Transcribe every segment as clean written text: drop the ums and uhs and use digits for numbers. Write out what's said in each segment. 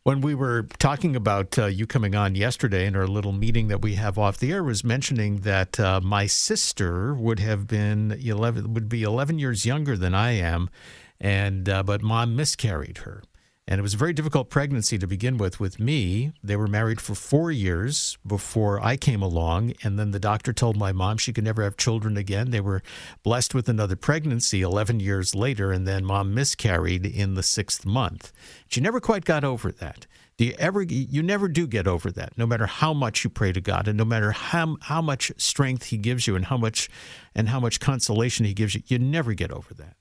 When we were talking about you coming on yesterday in our little meeting that we have off the air, was mentioning that my sister would be 11 years younger than I am, and but mom miscarried her. And it was a very difficult pregnancy to begin with me. They were married for 4 years before I came along. And then the doctor told my mom she could never have children again. They were blessed with another pregnancy 11 years later. And then mom miscarried in the 6th month. She never quite got over that. You never do get over that, no matter how much you pray to God and no matter how much strength he gives you and how much consolation he gives you. You never get over that.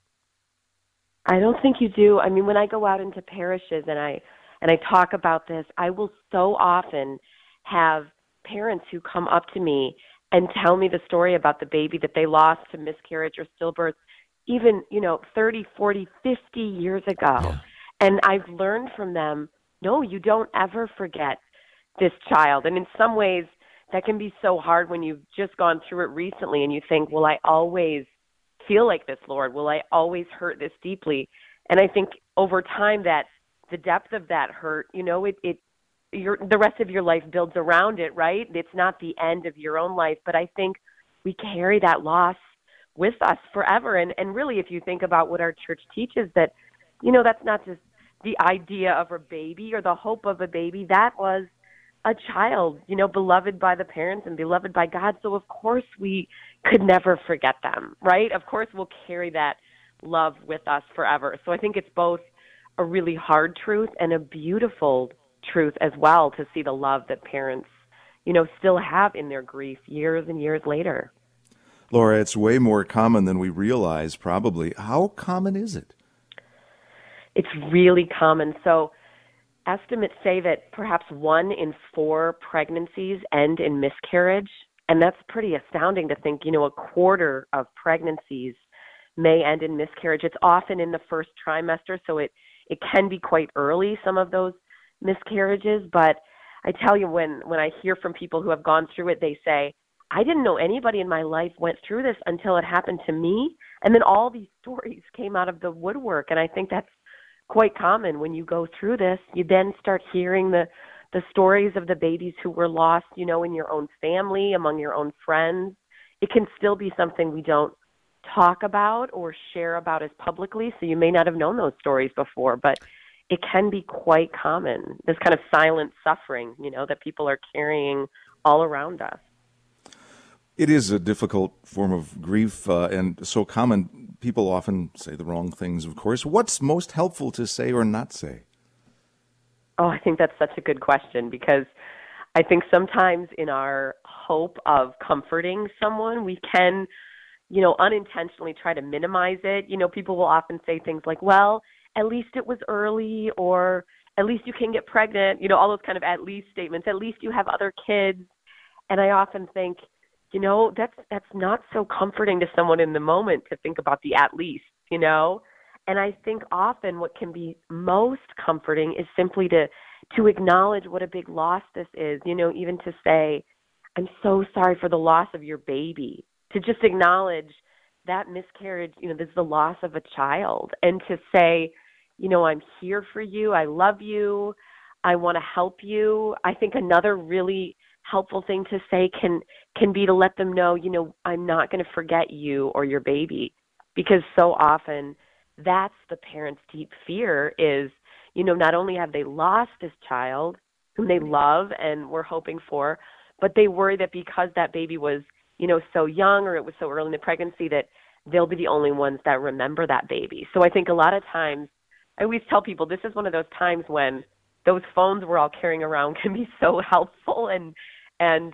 I don't think you do. I mean, when I go out into parishes and I talk about this, I will so often have parents who come up to me and tell me the story about the baby that they lost to miscarriage or stillbirth, even, 30, 40, 50 years ago. Yeah. And I've learned from them, no, you don't ever forget this child. And in some ways, that can be so hard when you've just gone through it recently and you think, will I always feel like this, Lord? Will I always hurt this deeply? And I think over time that the depth of that hurt, the rest of your life builds around it, right? It's not the end of your own life, but I think we carry that loss with us forever. And really, if you think about what our church teaches, that, that's not just the idea of a baby or the hope of a baby. That was a child, beloved by the parents and beloved by God. So of course we could never forget them, right? Of course we'll carry that love with us forever. So I think it's both a really hard truth and a beautiful truth as well to see the love that parents, still have in their grief years and years later. Laura, it's way more common than we realize, probably. How common is it? It's really common. So estimates say that perhaps 1 in 4 pregnancies end in miscarriage. And that's pretty astounding to think, a quarter of pregnancies may end in miscarriage. It's often in the first trimester, so it can be quite early, some of those miscarriages. But I tell you, when I hear from people who have gone through it, they say, I didn't know anybody in my life went through this until it happened to me. And then all these stories came out of the woodwork. And I think that's quite common. When you go through this, you then start hearing the stories of the babies who were lost, in your own family, among your own friends. It can still be something we don't talk about or share about as publicly, so you may not have known those stories before, but it can be quite common, this kind of silent suffering, that people are carrying all around us. It is a difficult form of grief and so common. People often say the wrong things, of course. What's most helpful to say or not say? Oh, I think that's such a good question, because I think sometimes in our hope of comforting someone, we can, unintentionally try to minimize it. People will often say things like, well, at least it was early, or at least you can get pregnant, all those kind of at least statements. At least you have other kids. And I often think, that's not so comforting to someone in the moment to think about the at least, And I think often what can be most comforting is simply to acknowledge what a big loss this is, even to say, I'm so sorry for the loss of your baby, to just acknowledge that miscarriage, this is the loss of a child, and to say, I'm here for you, I love you, I want to help you. I think another really helpful thing to say can be to let them know, I'm not going to forget you or your baby, because so often that's the parent's deep fear is, not only have they lost this child whom they love and were hoping for, but they worry that because that baby was, so young, or it was so early in the pregnancy, that they'll be the only ones that remember that baby. So I think a lot of times, I always tell people this is one of those times when those phones we're all carrying around can be so helpful, and in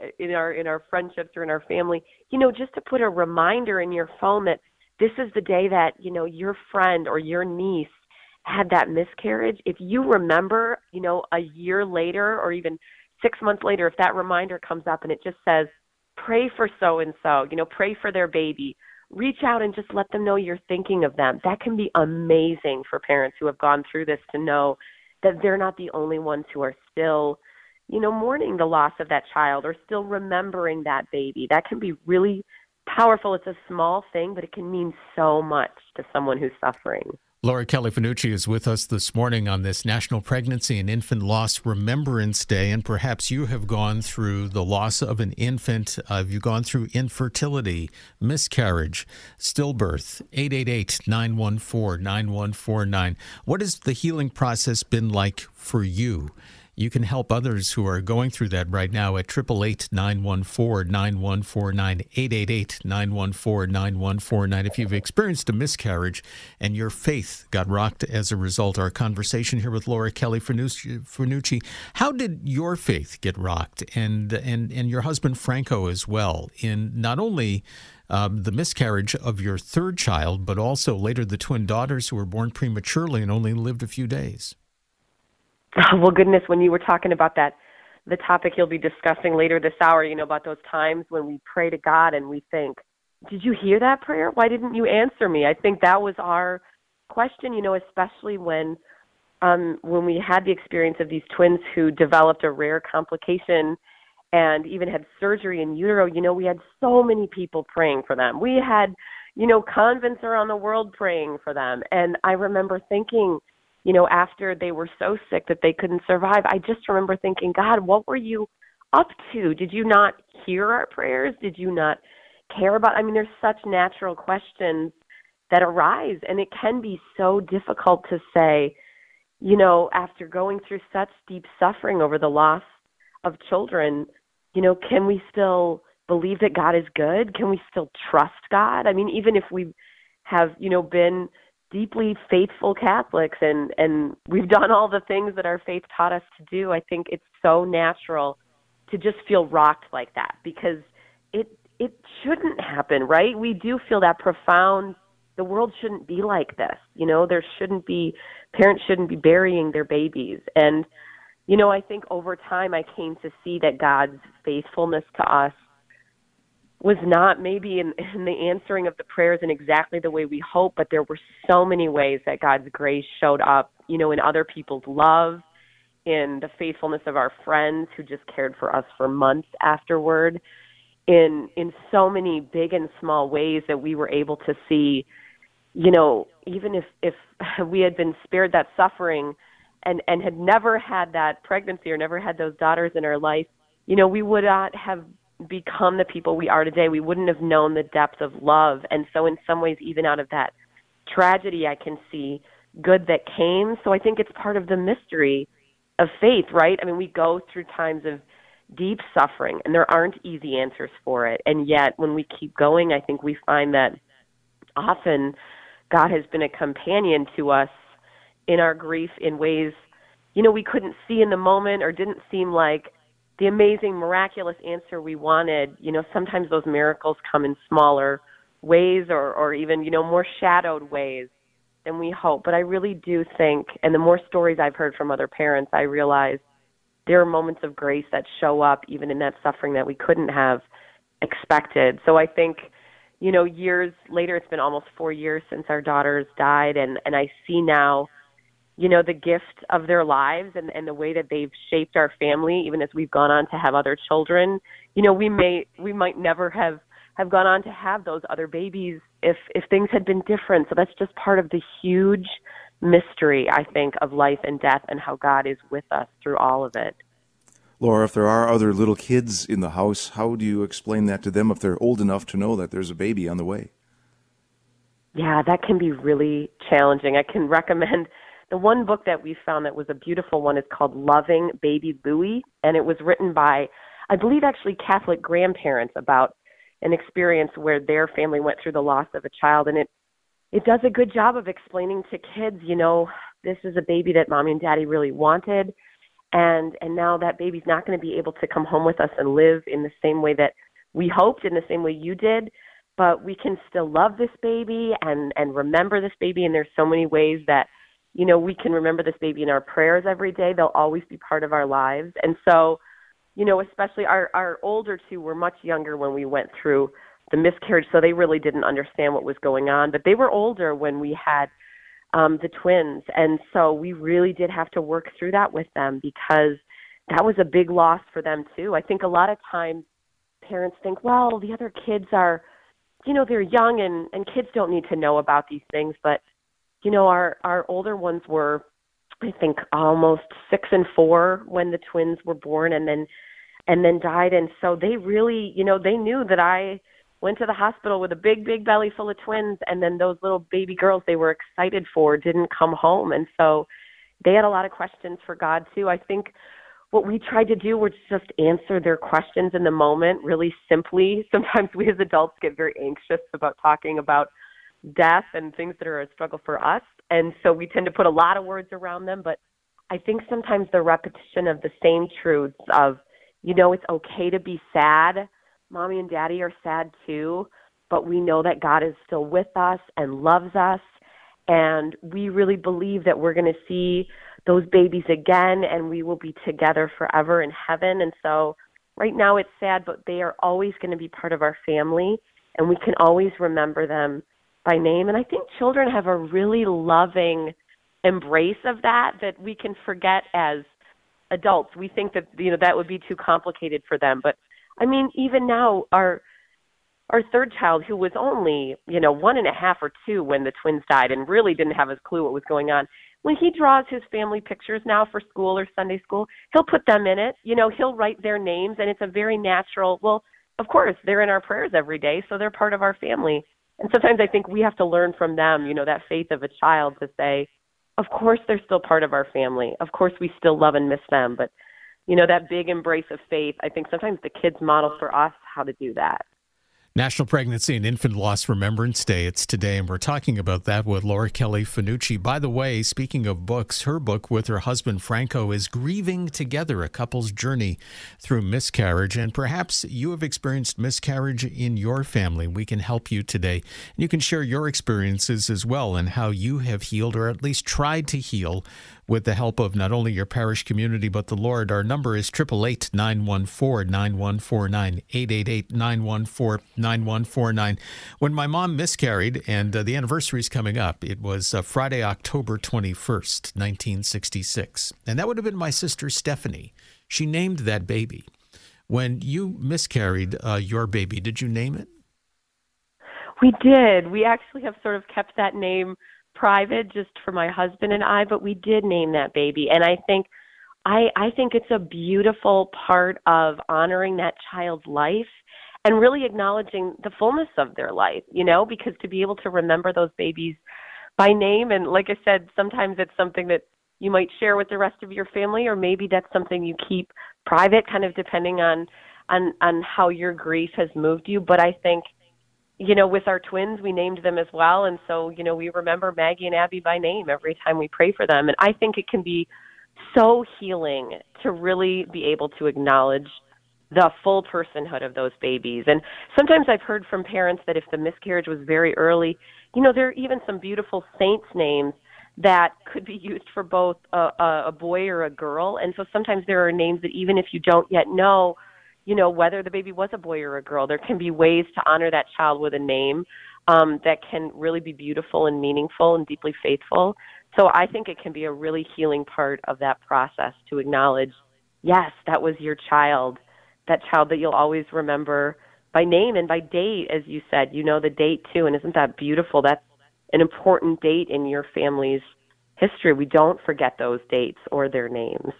our friendships or in our family, just to put a reminder in your phone that this is the day that, your friend or your niece had that miscarriage. If you remember, a year later or even 6 months later, if that reminder comes up and it just says, pray for so-and-so, pray for their baby, reach out and just let them know you're thinking of them. That can be amazing for parents who have gone through this, to know that they're not the only ones who are still, mourning the loss of that child or still remembering that baby. That can be really powerful. It's a small thing, but it can mean so much to someone who's suffering. Laura Kelly Finucci is with us this morning on this National Pregnancy and Infant Loss Remembrance Day, and perhaps you have gone through the loss of an infant. Have you gone through infertility, miscarriage, stillbirth? 888-914-9149. What has the healing process been like for you? You can help others who are going through that right now at 888-914-9149, 888-914-9149. If you've experienced a miscarriage and your faith got rocked as a result, our conversation here with Laura Kelly Finucci. How did your faith get rocked, and your husband Franco as well, in not only the miscarriage of your third child, but also later the twin daughters who were born prematurely and only lived a few days? Well, goodness, when you were talking about that, the topic you'll be discussing later this hour, about those times when we pray to God and we think, did you hear that prayer? Why didn't you answer me? I think that was our question, especially when we had the experience of these twins who developed a rare complication and even had surgery in utero. We had so many people praying for them. We had, convents around the world praying for them. And I remember thinking, after they were so sick that they couldn't survive, I just remember thinking, God, what were you up to? Did you not hear our prayers? Did you not care about? There's such natural questions that arise, and it can be so difficult to say, after going through such deep suffering over the loss of children, can we still believe that God is good? Can we still trust God? Even if we have, been deeply faithful Catholics and we've done all the things that our faith taught us to do, I think it's so natural to just feel rocked like that, because it shouldn't happen, right? We do feel that profound, the world shouldn't be like this. Parents shouldn't be burying their babies. And, I think over time I came to see that God's faithfulness to us was not maybe in the answering of the prayers in exactly the way we hope, but there were so many ways that God's grace showed up, in other people's love, in the faithfulness of our friends who just cared for us for months afterward, in so many big and small ways that we were able to see, even if we had been spared that suffering and had never had that pregnancy or never had those daughters in our life, we would not have become the people we are today. We wouldn't have known the depth of love. And so in some ways, even out of that tragedy, I can see good that came. So I think it's part of the mystery of faith, right? We go through times of deep suffering and there aren't easy answers for it. And yet when we keep going, I think we find that often God has been a companion to us in our grief in ways, we couldn't see in the moment or didn't seem like the amazing, miraculous answer we wanted. Sometimes those miracles come in smaller ways or even, more shadowed ways than we hope. But I really do think, and the more stories I've heard from other parents, I realize there are moments of grace that show up even in that suffering that we couldn't have expected. So I think, years later, it's been almost 4 years since our daughters died, and I see now, the gift of their lives and the way that they've shaped our family, even as we've gone on to have other children. We might never have gone on to have those other babies if things had been different. So that's just part of the huge mystery, I think, of life and death and how God is with us through all of it. Laura, if there are other little kids in the house, how do you explain that to them if they're old enough to know that there's a baby on the way? Yeah, that can be really challenging. I can recommend the one book that we found that was a beautiful one is called Loving Baby Louie, and it was written by, I believe, actually Catholic grandparents about an experience where their family went through the loss of a child, and it does a good job of explaining to kids, this is a baby that mommy and daddy really wanted, and now that baby's not going to be able to come home with us and live in the same way that we hoped, in the same way you did, but we can still love this baby and remember this baby, and there's so many ways that we can remember this baby in our prayers every day. They'll always be part of our lives. And so, especially our older two were much younger when we went through the miscarriage, so they really didn't understand what was going on. But they were older when we had the twins. And so we really did have to work through that with them because that was a big loss for them too. I think a lot of times parents think, well, the other kids are, they're young and kids don't need to know about these things. But our older ones were, I think, almost 6 and 4 when the twins were born, and then died. And so they really, they knew that I went to the hospital with a big, big belly full of twins, and then those little baby girls they were excited for didn't come home. And so they had a lot of questions for God too. I think what we tried to do was just answer their questions in the moment really simply. Sometimes we as adults get very anxious about talking about death and things that are a struggle for us. And so we tend to put a lot of words around them. But I think sometimes the repetition of the same truths of, it's okay to be sad. Mommy and Daddy are sad too, but we know that God is still with us and loves us. And we really believe that we're going to see those babies again, and we will be together forever in heaven. And so right now it's sad, but they are always going to be part of our family, and we can always remember them by name. And I think children have a really loving embrace of that we can forget as adults. We think that, that would be too complicated for them. But I mean, even now, our third child, who was only, 1.5 or 2 when the twins died and really didn't have a clue what was going on, when he draws his family pictures now for school or Sunday school, he'll put them in it. He'll write their names, and it's a very natural, well, of course, they're in our prayers every day, so they're part of our family. And sometimes I think we have to learn from them, that faith of a child to say, of course, they're still part of our family. Of course, we still love and miss them. But, that big embrace of faith, I think sometimes the kids model for us how to do that. National Pregnancy and Infant Loss Remembrance Day. It's today, and we're talking about that with Laura Kelly Fanucci. By the way, speaking of books, her book with her husband Franco is Grieving Together, a couple's journey through miscarriage. And perhaps you have experienced miscarriage in your family. We can help you today. And you can share your experiences as well and how you have healed, or at least tried to heal, with the help of not only your parish community, but the Lord. Our number is 888-914-9149, 888-914-9149. When my mom miscarried, and the anniversary is coming up, it was Friday, October 21st, 1966. And that would have been my sister Stephanie. She named that baby. When you miscarried your baby, did you name it? We did. We actually have sort of kept that name private just for my husband and I, but we did name that baby. And I think it's a beautiful part of honoring that child's life and really acknowledging the fullness of their life, because to be able to remember those babies by name, and like I said, sometimes it's something that you might share with the rest of your family, or maybe that's something you keep private, kind of depending on how your grief has moved you. But I think, with our twins, we named them as well. And so, we remember Maggie and Abby by name every time we pray for them. And I think it can be so healing to really be able to acknowledge the full personhood of those babies. And sometimes I've heard from parents that if the miscarriage was very early, there are even some beautiful saints' names that could be used for both a boy or a girl. And so sometimes there are names that even if you don't yet know, whether the baby was a boy or a girl, there can be ways to honor that child with a name that can really be beautiful and meaningful and deeply faithful. So I think it can be a really healing part of that process to acknowledge, yes, that was your child, that child that you'll always remember by name and by date, as you said, the date too. And isn't that beautiful? That's an important date in your family's history. We don't forget those dates or their names.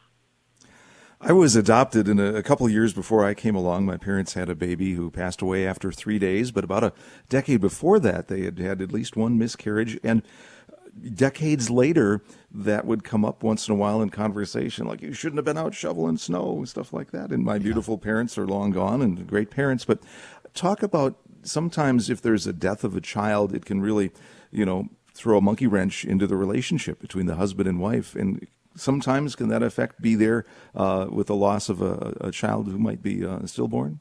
I was adopted in a couple of years before I came along. My parents had a baby who passed away after 3 days, but about a decade before that, they had had at least one miscarriage. And decades later, that would come up once in a while in conversation, like, you shouldn't have been out shoveling snow and stuff like that. And my beautiful parents are long gone and great parents. But talk about sometimes if there's a death of a child, it can really, throw a monkey wrench into the relationship between the husband and wife. And sometimes can that effect be there with the loss of a child who might be stillborn?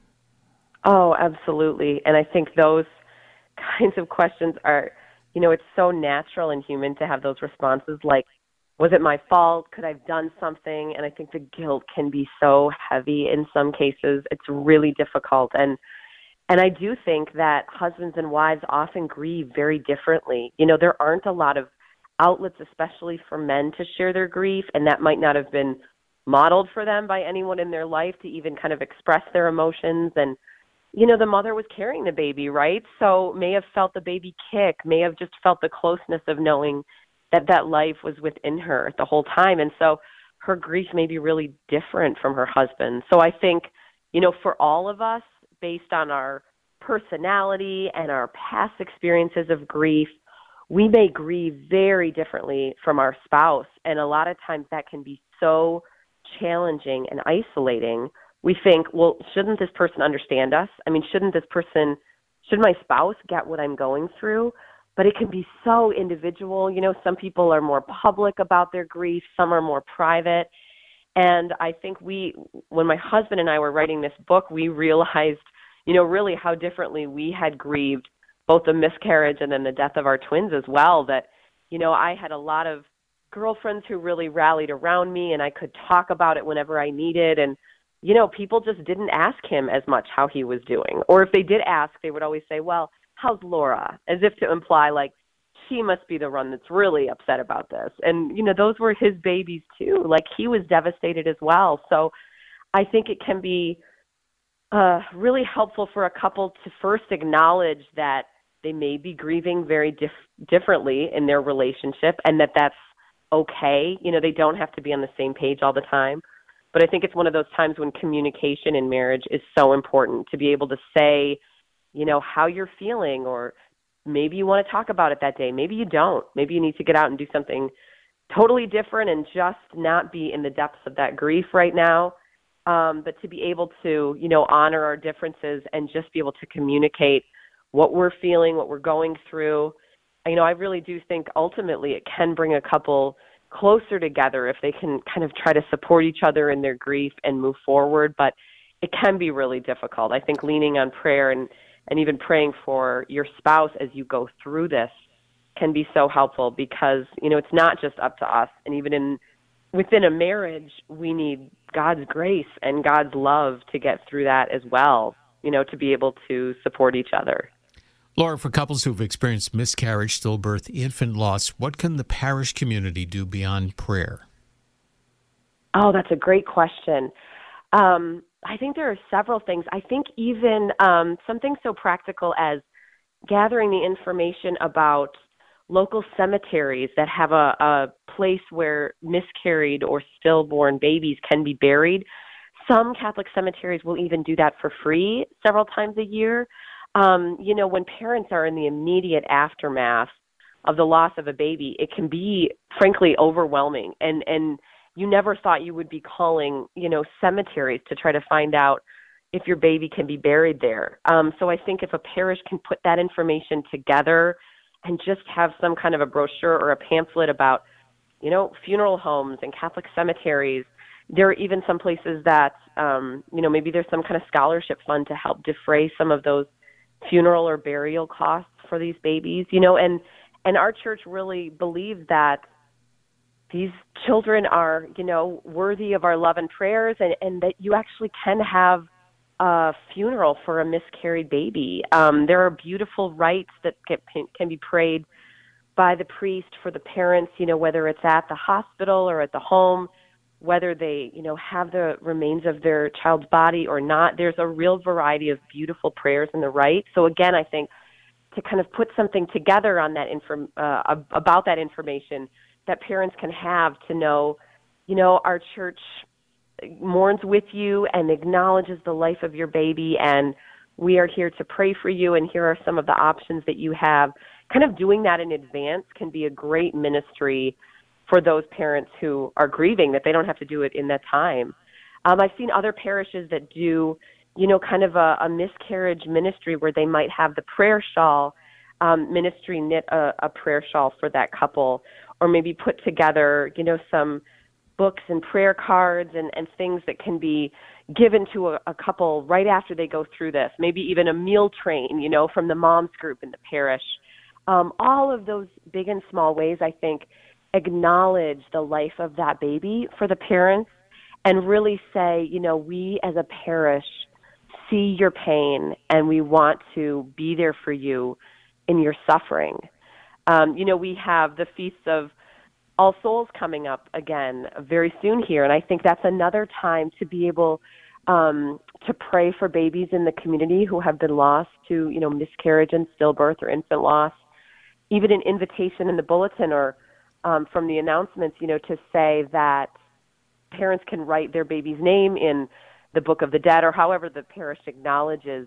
Oh, absolutely. And I think those kinds of questions are, it's so natural and human to have those responses like, was it my fault? Could I have done something? And I think the guilt can be so heavy in some cases. It's really difficult. And I do think that husbands and wives often grieve very differently. There aren't a lot of outlets, especially for men, to share their grief, and that might not have been modeled for them by anyone in their life to even kind of express their emotions. And the mother was carrying the baby, right? So may have felt the baby kick, may have just felt the closeness of knowing that that life was within her the whole time. And so her grief may be really different from her husband. So I think, for all of us, based on our personality and our past experiences of grief, we may grieve very differently from our spouse. And a lot of times that can be so challenging and isolating. We think, well, shouldn't this person understand us? I mean, should my spouse get what I'm going through? But it can be so individual. Some people are more public about their grief. Some are more private. And I think when my husband and I were writing this book, we realized, really how differently we had grieved both the miscarriage and then the death of our twins as well. That, I had a lot of girlfriends who really rallied around me, and I could talk about it whenever I needed. And, people just didn't ask him as much how he was doing. Or if they did ask, they would always say, well, how's Laura? As if to imply, like, she must be the one that's really upset about this. And, those were his babies too. Like, he was devastated as well. So I think it can be really helpful for a couple to first acknowledge that they may be grieving very differently in their relationship, and that's okay. They don't have to be on the same page all the time. But I think it's one of those times when communication in marriage is so important, to be able to say, how you're feeling, or maybe you want to talk about it that day. Maybe you don't. Maybe you need to get out and do something totally different and just not be in the depths of that grief right now. But to be able to, honor our differences and just be able to communicate what we're feeling, what we're going through. I really do think ultimately it can bring a couple closer together if they can kind of try to support each other in their grief and move forward. But it can be really difficult. I think leaning on prayer and even praying for your spouse as you go through this can be so helpful, because, it's not just up to us. And even within a marriage, we need God's grace and God's love to get through that as well, to be able to support each other. Laura, for couples who've experienced miscarriage, stillbirth, infant loss, what can the parish community do beyond prayer? Oh, that's a great question. I think there are several things. I think even something so practical as gathering the information about local cemeteries that have a place where miscarried or stillborn babies can be buried. Some Catholic cemeteries will even do that for free several times a year. When parents are in the immediate aftermath of the loss of a baby, it can be, frankly, overwhelming. And you never thought you would be calling, cemeteries to try to find out if your baby can be buried there. So I think if a parish can put that information together and just have some kind of a brochure or a pamphlet about, funeral homes and Catholic cemeteries. There are even some places that, maybe there's some kind of scholarship fund to help defray some of those funeral or burial costs for these babies, and our church really believes that these children are, worthy of our love and prayers, and that you actually can have a funeral for a miscarried baby. There are beautiful rites that can be prayed by the priest for the parents, whether it's at the hospital or at the home, whether they, have the remains of their child's body or not. There's a real variety of beautiful prayers in the rite. So again, I think to kind of put something together on that about that information that parents can have to know, our church mourns with you and acknowledges the life of your baby, and we are here to pray for you, and here are some of the options that you have. Kind of doing that in advance can be a great ministry for those parents who are grieving, that they don't have to do it in that time. I've seen other parishes that do, kind of a miscarriage ministry where they might have the prayer shawl ministry knit a prayer shawl for that couple, or maybe put together, some books and prayer cards and things that can be given to a couple right after they go through this. Maybe even a meal train, from the moms group in the parish. All of those big and small ways, I think, acknowledge the life of that baby for the parents and really say, we as a parish see your pain and we want to be there for you in your suffering. We have the Feasts of All Souls coming up again very soon here, and I think that's another time to be able to pray for babies in the community who have been lost to, miscarriage and stillbirth or infant loss. Even an invitation in the bulletin or from the announcements, to say that parents can write their baby's name in the Book of the Dead or however the parish acknowledges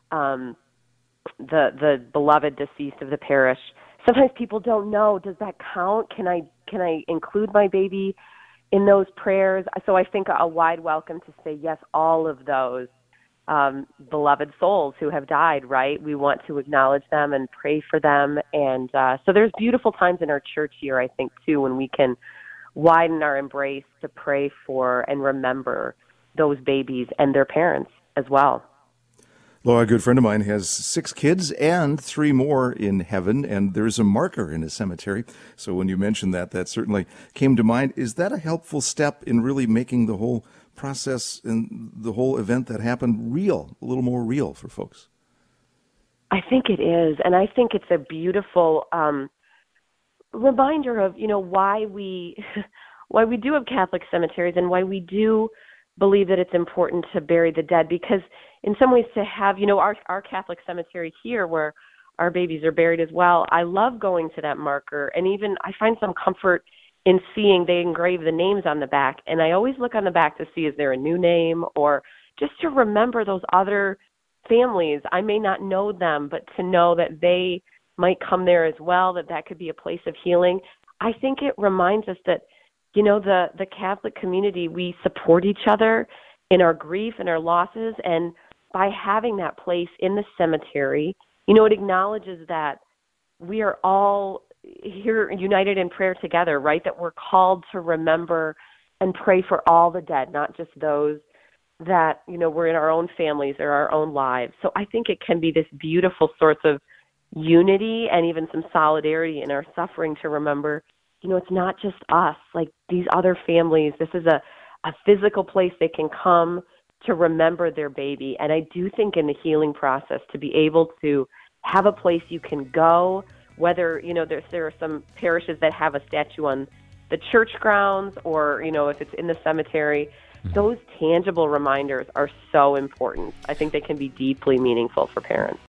the beloved deceased of the parish. Sometimes people don't know, does that count? Can I include my baby in those prayers? So I think a wide welcome to say yes, all of those beloved souls who have died, right? We want to acknowledge them and pray for them. And so there's beautiful times in our church here, I think, too, when we can widen our embrace to pray for and remember those babies and their parents as well. Laura, a good friend of mine, has 6 kids and 3 more in heaven, and there's a marker in his cemetery. So when you mentioned that, that certainly came to mind. Is that a helpful step in really making the whole process and the whole event that happened real, a little more real for folks? I think it is, and I think it's a beautiful reminder of, why we do have Catholic cemeteries and why we do believe that it's important to bury the dead, because in some ways to have, our Catholic cemetery here where our babies are buried as well, I love going to that marker, and even I find some comfort in seeing they engrave the names on the back, and I always look on the back to see, is there a new name, or just to remember those other families. I may not know them, but to know that they might come there as well, that could be a place of healing. I think it reminds us that, the Catholic community, we support each other in our grief and our losses, and by having that place in the cemetery, it acknowledges that we are all here united in prayer together, right? That we're called to remember and pray for all the dead, not just those that, were in our own families or our own lives. So I think it can be this beautiful source of unity and even some solidarity in our suffering to remember, it's not just us, like these other families. This is a physical place they can come to remember their baby. And I do think in the healing process to be able to have a place you can go, whether, there are some parishes that have a statue on the church grounds or, if it's in the cemetery, those tangible reminders are so important. I think they can be deeply meaningful for parents.